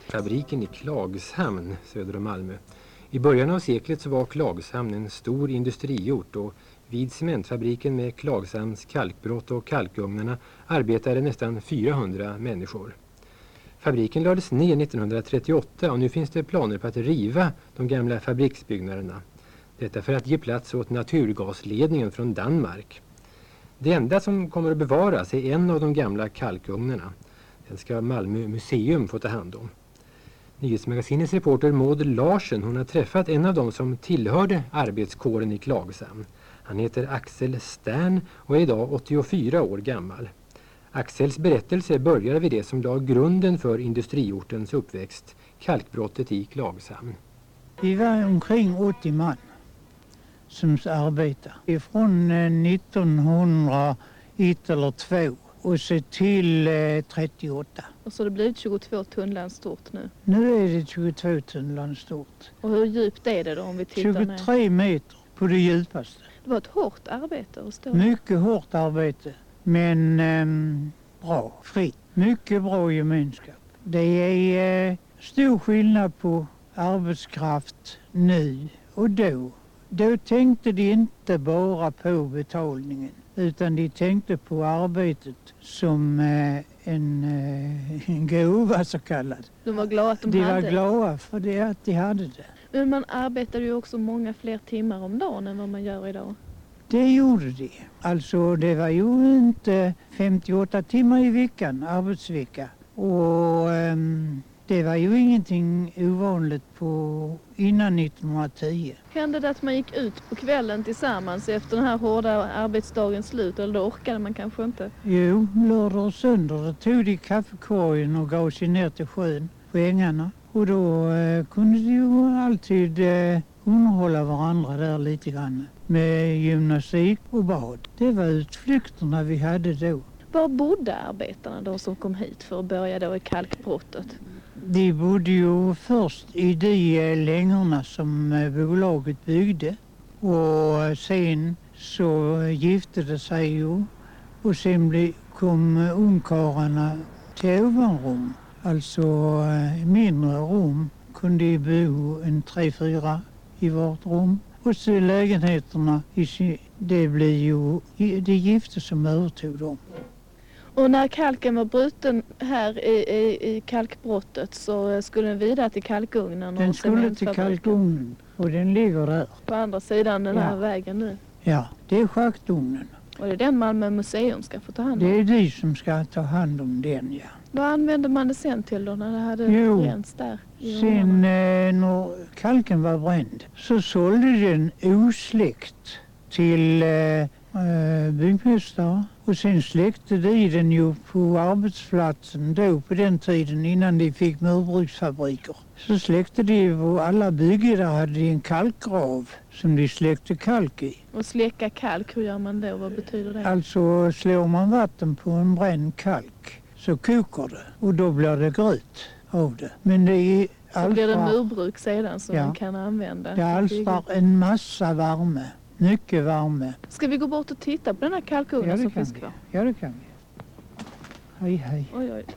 Fabriken i Klagshamn söder om Malmö. I början av seklet så var Klagshamn en stor industriort och vid cementfabriken med Klagshamns kalkbrott och kalkugnarna arbetade nästan 400 människor. Fabriken lades ner 1938 och nu finns det planer på att riva de gamla fabriksbyggnaderna. Detta för att ge plats åt naturgasledningen från Danmark. Det enda som kommer att bevaras är en av de gamla kalkugnarna. Den ska Malmö museum få ta hand om. Nyhetsmagasinets reporter Maud Larsen, hon har träffat en av dem som tillhörde arbetskåren i Klagshamn. Han heter Axel Stern och är idag 84 år gammal. Axels berättelse börjar vid det som la grunden för industriortens uppväxt, kalkbrottet i Klagshamn. Vi var omkring 80 man som arbetade. Från 1901 eller 2 och så till 38. Och så har det blivit 22 tunnland stort nu. Nu är det 22 tunnland stort. Och hur djupt är det då om vi tittar 23 meter på det djupaste. Det var ett hårt arbete att stå. Mycket hårt arbete, men bra, fritt. Mycket bra gemenskap. Det är stor skillnad på arbetskraft nu och då. Då tänkte de inte bara på betalningen utan de tänkte på arbetet som en gåva så kallad. De var glada att de hade. De var glada för det att de hade det. Men man arbetade ju också många fler timmar om dagen än vad man gör idag. Det gjorde de. Alltså det var ju inte 58 timmar i veckan, arbetsvecka. Och det var ju ingenting ovanligt på innan 1910. Hände det att man gick ut på kvällen tillsammans efter den här hårda arbetsdagens slut? Eller då orkade man kanske inte? Jo, lördag och söndag då tog de kaffekorgen och gav sig ner till sjön på ängarna. Och då kunde de ju alltid underhålla varandra där lite grann. Med gymnastik och bad. Det var utflykterna vi hade då. Var bodde arbetarna då som kom hit för att börja då i kalkbrottet? De bodde ju först i de längorna som bolaget byggde. Och sen så gifte det sig ju. Och sen kom ungkarlarna till ovanrum. Alltså mindre rum kunde de bo en 3-4 i vårt rum. Och så lägenheterna, det blev ju det gifte som övertog dem. Och när kalken var bruten här i kalkbrottet så skulle den vidare till kalkugnen? Den skulle till kalkugnen och den ligger där. På andra sidan den här vägen nu? Ja, det är schaktugnen. Och det är den Malmö museum ska få ta hand om? Det är de som ska ta hand om den, ja. Vad använde man det sen till då när det hade bränts där? Sen när kalken var bränd så sålde den osläckt till byggmästare. Och sen släckte de den ju på arbetsplatsen då på den tiden innan de fick murbruksfabriker. Så släckte de på alla bygger där hade de en kalkgrav som de släckte kalk i. Och släcka kalk, hur gör man då? Vad betyder det? Alltså slår man vatten på en bränd kalk så kokar det och då blir det gröt av det. Men det är så blir det murbruk sedan som man kan använda. Det alstrar en massa värme. Mycket värme. Ska vi gå bort och titta på den här kalkugnen som finns kvar? Ja, det kan vi. Hej, hej. Oj, oj.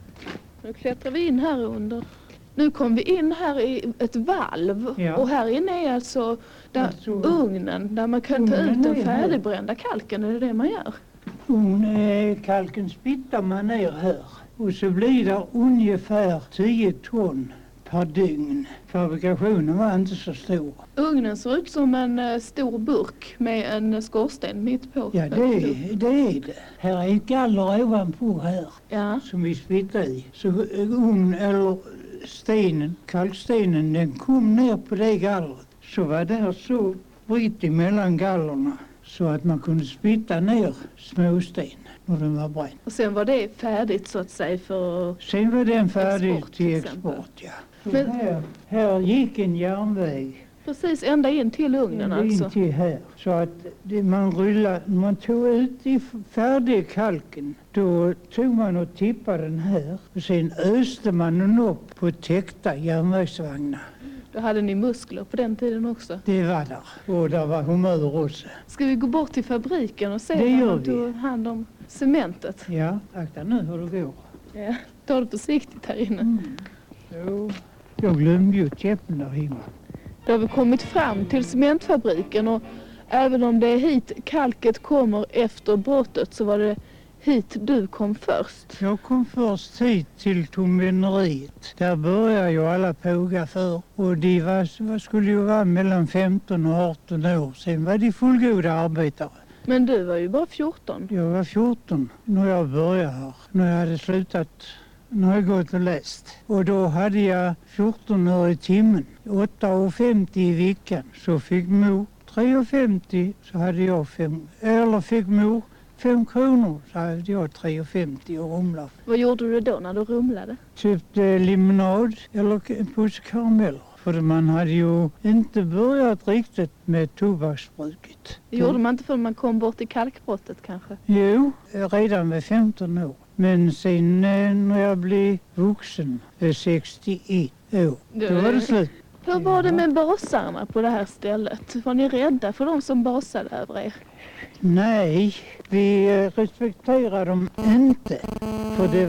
Nu klättrar vi in här under. Nu kom vi in här i ett valv. Ja. Och här inne är alltså ugnen där man kan ta ut den färdigbrända kalken. Är det man gör? Kalken spittar man ner här. Och så blir det ungefär 10 ton per dygn. Fabrikationen var inte så stor. Ugnen ser ut som en stor burk med en skorsten mitt på. Ja, det är det. Här är ett galler ovanpå här som vi spittar i. Så kalkstenen, den kom ner på det gallret. Så var det så britt emellan gallerna så att man kunde spitta ner småsten när den var bränd. Och sen var det färdigt så att säga för sen var den färdig till export, ja. Men här gick en järnväg. Precis, ända in till ugnen alltså. In till här. Så att man tog ut i färdig kalken. Då tog man och tippade den här. Och sen öste man den upp på täckta järnvägsvagnar. Då hade ni muskler på den tiden också? Det var där. Och där var humör också. Ska vi gå bort till fabriken och se hur de tog hand om cementet? Ja, akta nu hur det går. Ja, ta det försiktigt här inne. Jag glömde ju käppen där hemma. Det har vi kommit fram till cementfabriken och även om det är hit kalket kommer efter brottet så var det hit du kom först. Jag kom först hit till tomvenneriet. Där började ju alla påga för. Och de skulle ju vara mellan 15 och 18 år. Sen var de fullgoda arbetare. Men du var ju bara 14. Jag var 14 när jag började här. När jag hade slutat, när jag gått och läst. Och då hade jag 14 öre i timmen. 8,50 i veckan. Så fick mor 3,50 så hade jag 5. Eller fick mor 5 kronor så hade jag 3,50 och rumlade. Vad gjorde du då när du rumlade? Köpte limonad eller en påse karameller. För man hade ju inte börjat riktigt med tobaksbruket. Det gjorde man inte förrän man kom bort i kalkbrottet kanske? Jo, redan vid 15 år. Men sen när jag blev vuxen, 61 år, då var det slut. Hur var det med basarna på det här stället? Var ni rädda för de som basade över er? Nej, vi respekterade dem inte. För de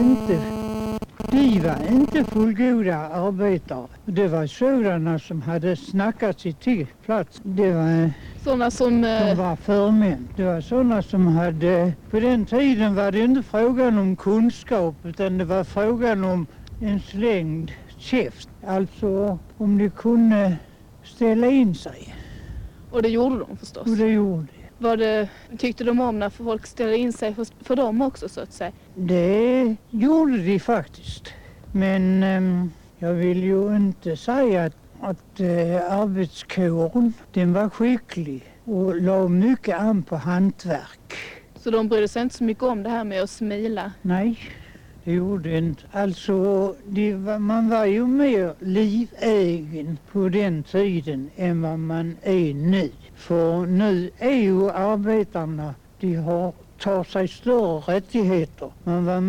var inte fullgoda arbetare. Det var sådana som hade snackat sig till plats. Det var sådana som... De var förmän. Det var sådana som hade... På den tiden var det inte frågan om kunskap utan det var frågan om en slängd käft. Alltså om de kunde ställa in sig. Och det gjorde de förstås? Och det gjorde de. Tyckte de om när folk ställde in sig för dem också så att säga? Det gjorde de faktiskt. Men jag vill ju inte säga att arbetskåren den var skicklig och la mycket an på hantverk. Så de brydde sig inte så mycket om det här med att smila? Nej, det gjorde inte. Alltså man var ju mer livägen på den tiden än vad man är nu. För nu är ju arbetarna, tar sig större rättigheter. Man var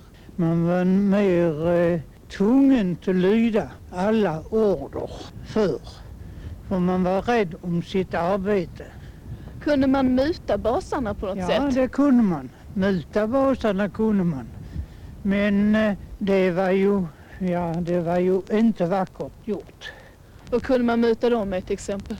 mer tvungen att lyda alla order för man var rädd om sitt arbete. Kunde man muta basarna på något sätt? Ja, det kunde man. Muta basarna kunde man. Men det var ju inte vackert gjort. Och kunde man muta dem med ett exempel?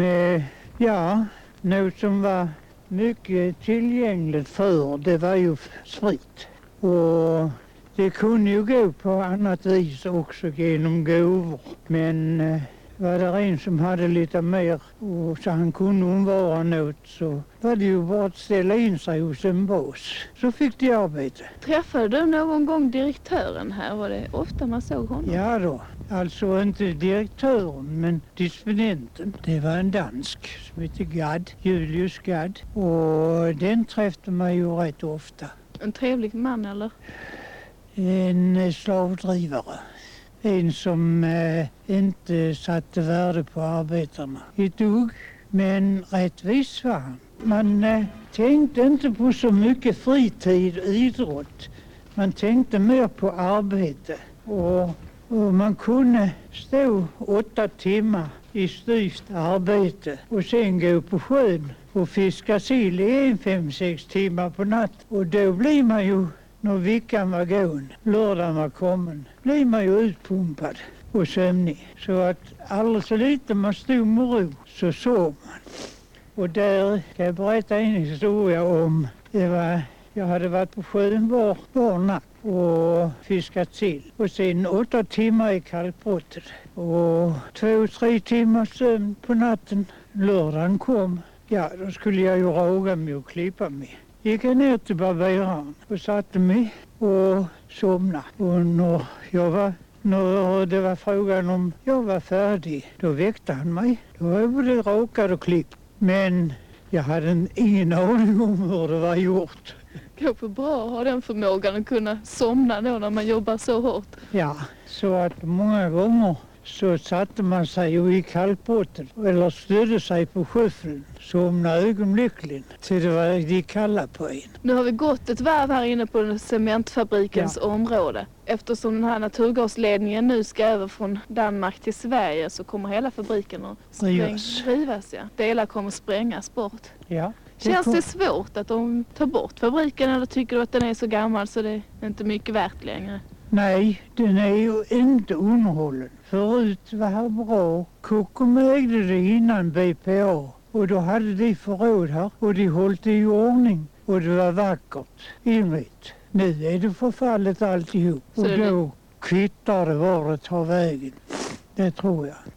Något som var mycket tillgängligt för det var ju sprit. Och det kunde ju gå på annat vis också genom gåvor. Men var det en som hade lite mer och så han kunde undvara något så var det ju bara att ställa in sig hos en bas. Så fick de arbete. Träffade du någon gång direktören här? Var det ofta man såg honom? Ja då. Alltså inte direktören men disponenten. Det var en dansk som hette Gadd, Julius Gadd. Och den träffade man ju rätt ofta. En trevlig man eller? En slavdrivare. En som inte satte värde på arbetarna. Ett dugg, men rättvis var han. Man tänkte inte på så mycket fritid och idrott. Man tänkte mer på arbete. Och man kunde stå 8 timmar i styvt arbete och sen gå på sjön och fiska sill i 5-6 timmar på natt. Och då blir man ju, när veckan var gåen, lördagen var kommen, blir man ju utpumpad och sömnig. Så att alldeles så lite man stod med ro så sov man. Och där ska jag berätta en historia om. Jag hade varit på sjön var natt och fiskat sill. Och sen 8 timmar i kalkbrottet. Och 2-3 timmar sömn på natten. Lördagen kom. Ja, då skulle jag ju raga mig och klippa mig. Gick jag ner till barberaren och satte mig och somnade. Och när det var frågan om jag var färdig, då väckte han mig. Då var jag både rakad och klippt. Men jag hade ingen aning om hur det var gjort. Kanske bra att ha den förmågan att kunna somna då när man jobbar så hårt. Ja, så att många gånger så satte man sig ju i kalkbrottet eller stödde sig på skyffeln, somnade ögonblickligen till det var de kalla på en. Nu har vi gått ett varv här inne på cementfabrikens område. Eftersom den här naturgasledningen nu ska över från Danmark till Sverige så kommer hela fabriken att rivas. Ja. Delar kommer sprängas bort. Ja. Känns det svårt att de tar bort fabriken eller tycker du att den är så gammal så det är inte mycket värt längre? Nej, den är ju inte underhållen. Förut var här bra. Kockum ägde det innan BPA. Och då hade de förråd här och de höll det i ordning. Och det var vackert inrett. Nu är det förfallet alltihop. Och då kvittar det var det tar vägen. Det tror jag.